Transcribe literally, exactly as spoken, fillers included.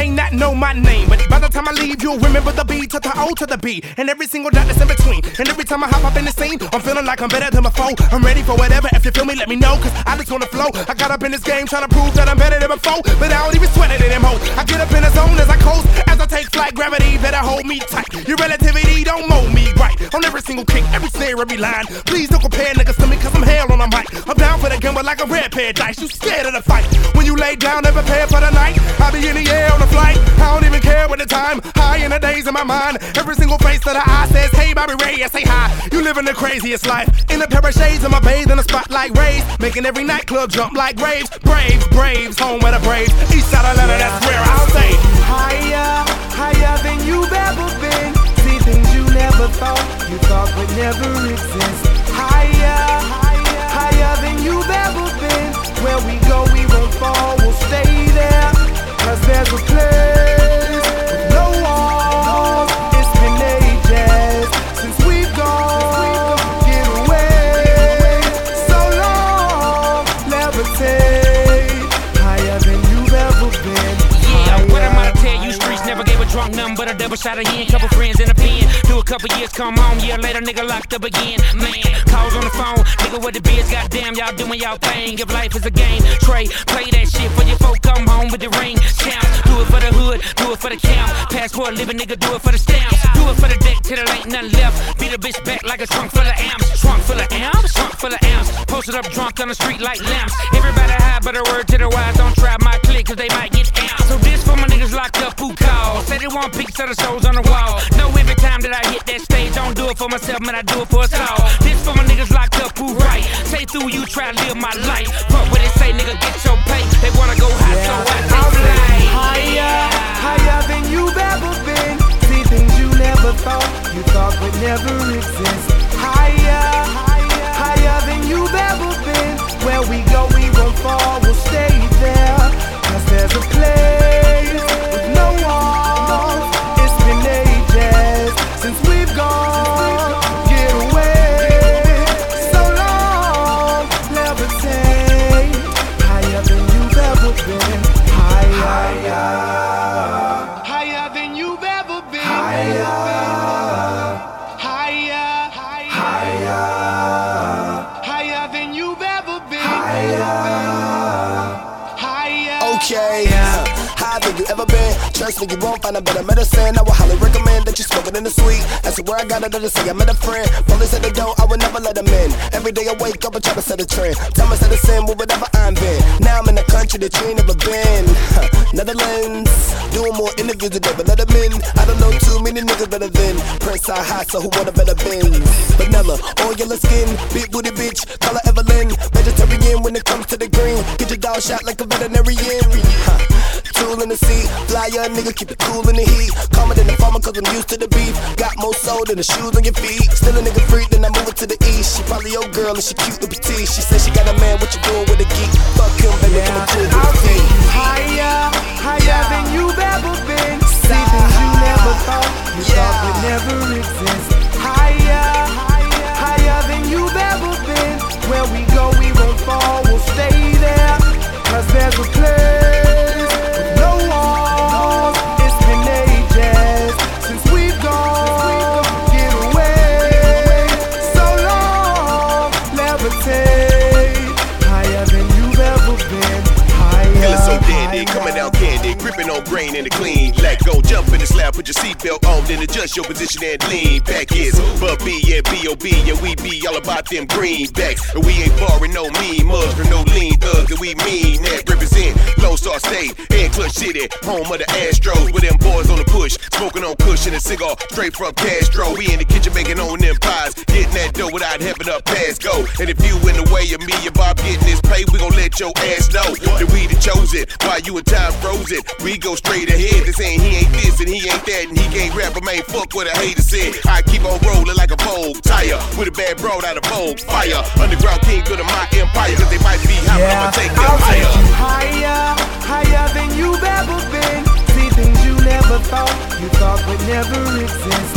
may not know my name, but by the time I leave, you'll remember the B to the O to the B, and every single dot that's in between. And every time I hop up in the scene, I'm feeling like I'm better than before. I'm ready for whatever. If you feel me, let me know, cause I just wanna flow. I got up in this game trying to prove that I'm better than before, but I don't even sweat it anymore. I get up in the zone as I coast, as I take flight, gravity better hold me tight. Your relativity don't mold me right. On every single kick, every snare, every line. Please don't compare niggas to me, cause I'm hell on a mic. I'm down for the gamble like a red pair of dice. You scared of the fight. When you lay down and prepare for the night, I be in the air on the flight. I don't even care what the time. High in the days of my mind. Every single face that I eye says, hey Bobby Ray, I say hi. You living the craziest life. In a pair of shades, I'm a bathe in a spotlight rays, making every nightclub jump like graves. Braves, Braves, home of the Braves. East side of Atlanta, that's where I'll stay. Higher, higher than you've ever been. See things you never thought, you thought would never exist. Higher, higher, higher than you've ever been. Where we go, we won't fall, we'll stay there. Cause there's a place with no walls. It's been ages since we've gone. Get away, so long, levitate. Higher than you've ever been. Yeah, what am I to tell you? Streets never gave a drunk nothing but a double shot of yen. Couple friends in a pen. Do a couple years, come home, year later, nigga locked up again. Man, calls on the phone, nigga what the biz, goddamn, y'all doing y'all thing. If life is a game, Trey, play that shit for your folk, come home with the ring. Champ, do it for the hood, do it for the camp. Passport living, nigga, do it for the stamps. Do it for the deck till there ain't nothing left. Beat a bitch back like a trunk full of amps. Trunk full of amps, trunk full of amps. Posted up drunk on the street like lamps. Everybody high, but a word to the wise, don't try my clique, cause they might get amped. So this for my niggas locked up who call. Say they want pics of the shows on the wall. Know every time that I hit that stage, don't do it for myself, man, I do it for us all. This for my niggas locked up who right. Say through you, try to live my life. Fuck what they say, nigga, get your pay. They wanna go high, so I take flight. Higher, higher than you've ever been. See things you never thought, you thought would never exist. Higher, higher, higher than you've ever been. Where we go, we won't fall, we'll stay there. Cause there's a place with no walls. It's been ages since we've gone. Get away, so long, levitate. Higher than you've ever been. Higher, higher than you've ever been. Higher, higher, higher, higher than you've ever been. Higher, higher. Okay, higher than you ever been. Trust me, you won't find a better medicine. I would highly recommend that you smoke it in the sweet. That's where I got it, to say I met a friend. Police at the door, I would never let them in. Every day I wake up and try to set a trend. Tell me set a sin with whatever I'm been. Now I'm in a country that you ain't never been. Huh. Netherlands, doing more interviews today, but let them in. I don't know too many niggas better than Prince I high, so who want a better Benz? Vanilla, all yellow skin, big booty bitch, call her Evelyn. Vegetarian when it comes to the green. Get your dog shot like a veterinarian. Huh. Tool in the seat, fly young nigga, keep it cool in the heat. Calmer than the farmer cause I'm used to the beef. Got more soul than the shoes on your feet. Still a nigga free, then I move it to the east. She probably your girl and she cute and petite. She said she got a man, what you doing with a geek? Fuck him, baby, come and chill with the feet. Higher, higher than you've ever been. See things you never thought, you thought would never exist. Higher, higher, higher than you've ever been. Where we go, we won't fall, we'll stay there. Cause there's a place with no walls. It's been ages since we've gone. Get away, so long, levitate. Higher than you've ever been. Higher, feeling so dandy, higher. coming out candy, gripping on grain in the clean. Let go, jump in the slab, put your seatbelt on, then adjust your position and lean back. Is but B and B O B, and we be all about them greenbacks. And we ain't foreign, no mean mugs, no lean thugs, and we mean that. Represent Lone Star State and Clutch City, home of the Astros. With them boys on the push, smoking on cushion and cigar straight from Castro. We in the kitchen making on them pies, getting that dough without having a pass go. And if you in the way of me and Bob getting this pay, we gon' let your ass know that we the chosen. While you in time frozen, we go straight ahead. They saying he ain't this and he ain't that and he can't rap, but man, fuck what a hater said. I keep on rolling like a Vogue tire with a bad broad out of Vogue fire. Underground king good of my empire, cause they might be high, Yeah, but I'ma take them I'll higher. take you higher, higher than you've ever been. See things you never thought, you thought would never exist.